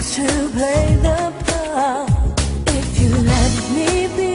to play the part. If you let me be,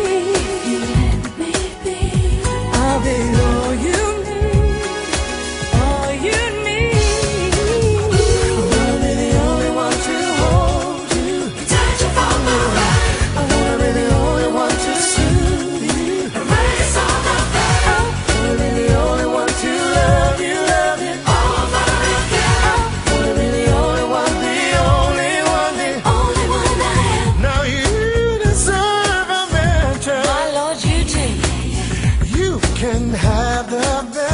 I'll be all you need, all you need. I wanna be the only one to hold you, touch you from the right. I wanna be the only one to soothe you, erase all the pain. I wanna be the only one to love you over again. I wanna be the only one, the only one, the only one I am. Now you deserve a mention. My Lord, you do. You can have the best.